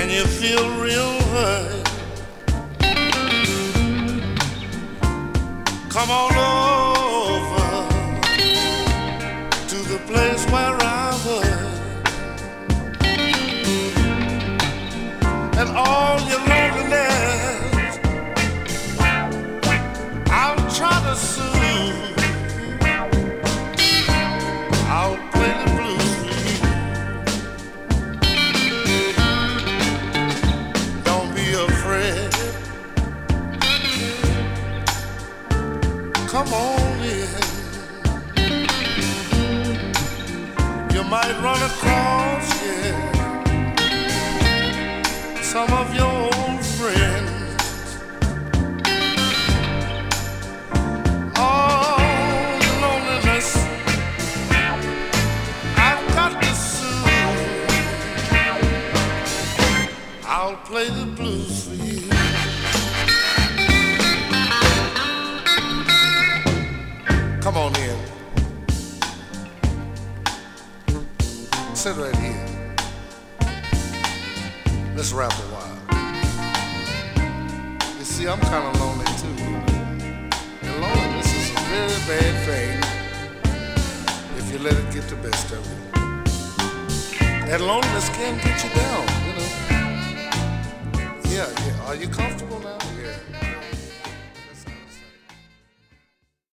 you feel real hurt, come on over to the place where I was, and all your loneliness I'll try to soothe. I'll play the blues for you. Don't be afraid. Come on in. You might run across, yeah, some of your old friends. Oh, loneliness, I've got to soothe. I'll play the blues for you. Come on in. Sit right here. Let's rap a while. You see, I'm kind of lonely too. And loneliness is a very bad thing if you let it get the best of you. That loneliness can get you down, you know. Yeah. Are you comfortable now?